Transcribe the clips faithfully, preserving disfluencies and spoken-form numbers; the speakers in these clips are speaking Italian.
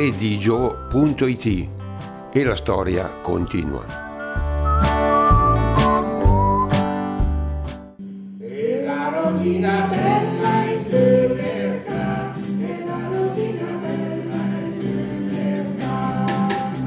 digio punto it e la storia continua. E la rosina bella è sul mercato, e la rosina bella è sul mercato.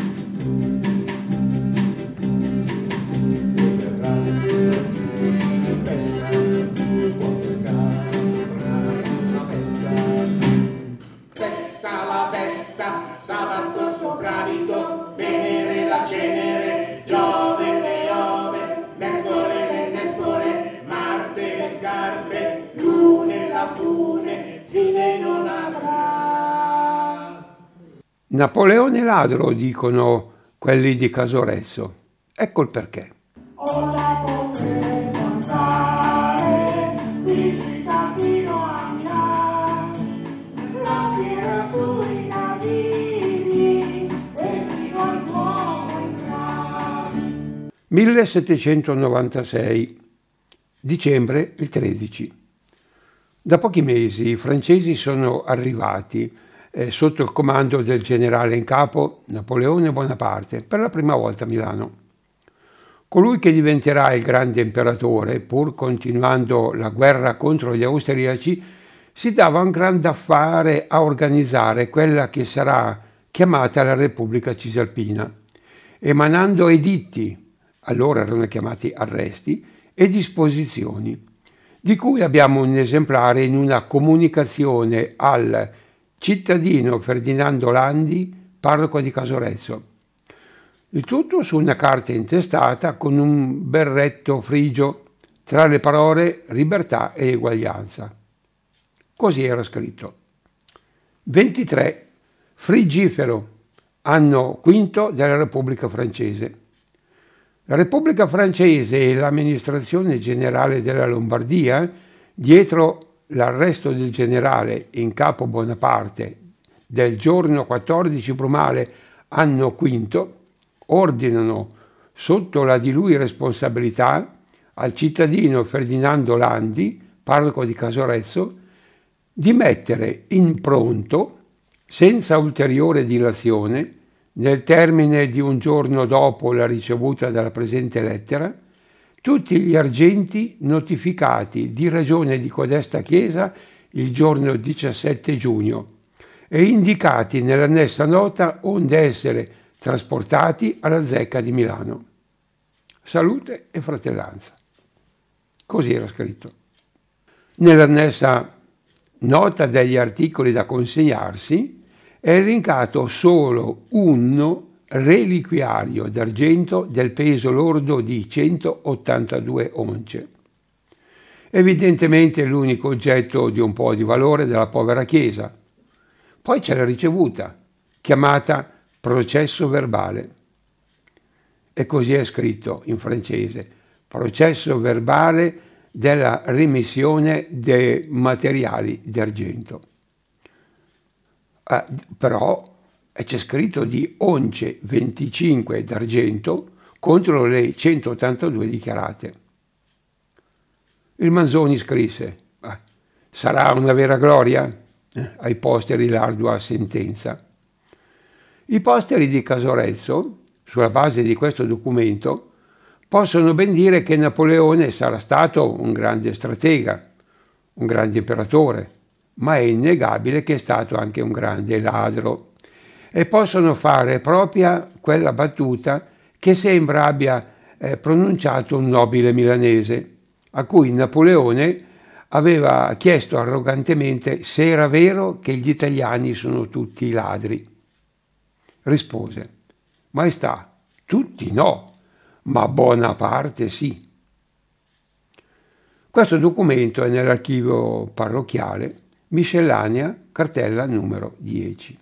Il mercato di festa, buon mercato, brava festa. Festa la festa, sabato sopravvito, Venere la cenere, Giove le ove, Mercole le nespole, Marte le scarpe, Lune la fune, fine non avrà. Napoleone ladro, dicono quelli di Casorezzo. Ecco il perché. O la potremmo andare, visita fino a Milano, la fiera sui navigli e fino al Duomo entrare. millesettecentonovantasei, dicembre il tredici. Da pochi mesi i francesi sono arrivati eh, sotto il comando del generale in capo Napoleone Bonaparte per la prima volta a Milano. Colui che diventerà il grande imperatore, pur continuando la guerra contro gli austriaci, si dava un grande affare a organizzare quella che sarà chiamata la Repubblica Cisalpina, emanando editti, allora erano chiamati arresti, e disposizioni, di cui abbiamo un esemplare in una comunicazione al cittadino Ferdinando Landi, parroco di Casorezzo. Il tutto su una carta intestata con un berretto frigio, tra le parole libertà e eguaglianza. Così era scritto. ventitré. Frigifero, anno quinto della Repubblica Francese. La Repubblica Francese e l'amministrazione generale della Lombardia, dietro l'arresto del generale in capo Bonaparte del giorno quattordici Brumale, anno quinto, ordinano, sotto la di lui responsabilità, al cittadino Ferdinando Landi, parroco di Casorezzo, di mettere in pronto, senza ulteriore dilazione, nel termine di un giorno dopo la ricevuta della presente lettera, tutti gli argenti notificati di ragione di codesta chiesa il giorno diciassette giugno e indicati nell'annessa nota onde essere trasportati alla zecca di Milano. Salute e fratellanza. Così era scritto. Nell'annessa nota degli articoli da consegnarsi è elencato solo un reliquiario d'argento del peso lordo di centottantadue once. Evidentemente l'unico oggetto di un po' di valore della povera Chiesa. Poi c'è la ricevuta, chiamata processo verbale. E così è scritto in francese, processo verbale della remissione dei materiali d'argento. Eh, però c'è scritto di once venticinque d'argento contro le centottantadue dichiarate. Il Manzoni scrisse, eh, sarà una vera gloria? Eh, ai posteri l'ardua sentenza. I posteri di Casorezzo, sulla base di questo documento, possono ben dire che Napoleone sarà stato un grande stratega, un grande imperatore, ma è innegabile che è stato anche un grande ladro. E possono fare propria quella battuta che sembra abbia eh, pronunciato un nobile milanese, a cui Napoleone aveva chiesto arrogantemente se era vero che gli italiani sono tutti ladri. Rispose, Maestà, tutti no, ma Bonaparte sì. Questo documento è nell'archivio parrocchiale, miscellanea, cartella numero dieci.